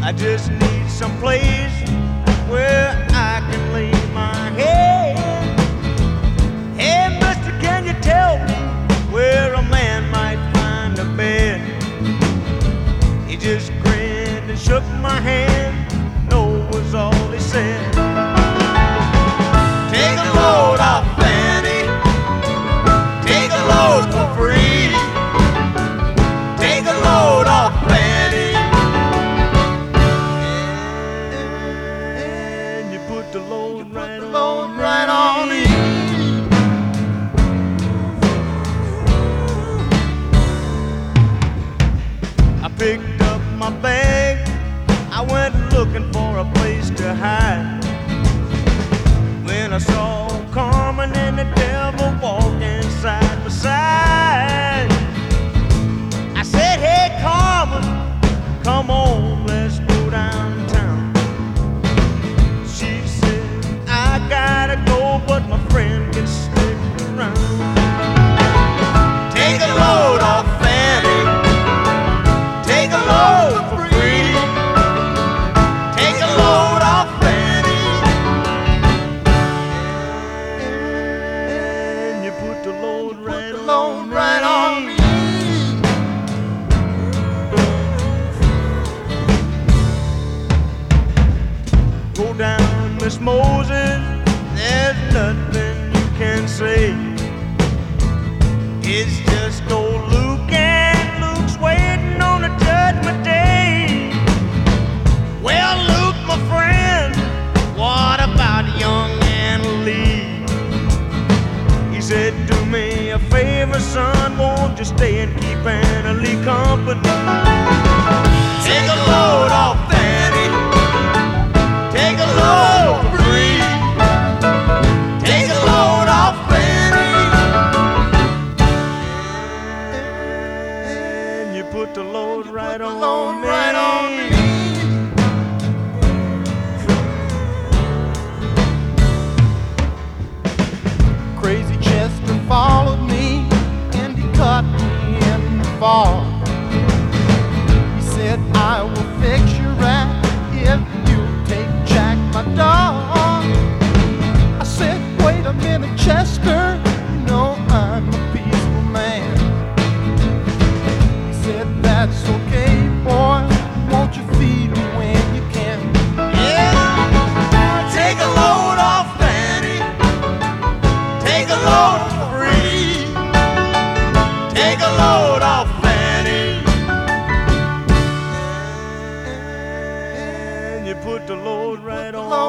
I just need some place where I can lay my head. Hey, mister, can you tell me where a man might find a bed? He just grinned and shook my hand. No was all he said. Take a load off Fanny. Take a load for free. Take a load off Fanny. And you put the load right on me. I picked up my bag. I went looking for a place to hide. When I saw Carmen and the devil walking side by side, I said, hey Carmen, come on, let's go downtown. She said, I gotta go, but my friend can stick around. Take a load off Fanny. Take a load for free. Take a load off Fanny. And you put the load right on me. Go down, Miss Moses, there's nothing you can say. It's just old Luke, and Luke's waiting on a judgment day. Well, Luke, my friend, what about young Anna Lee? He said, do me a favor, son, won't you stay and keep Anna Lee company? Take a load off Fanny. Take a load for free. Take a load off Fanny. And you put the load right on me. Crazy Chester followed me and he caught me in the fall. He said, I will fix your rat if you take Jack, my dog. I said, wait a minute, Chester, you know I'm a peaceful man. He said, that's okay, boy, won't you feed him when you can? Yeah, take a load off Fanny. Take a load for free. Take a load off Fanny. And you put the load right on.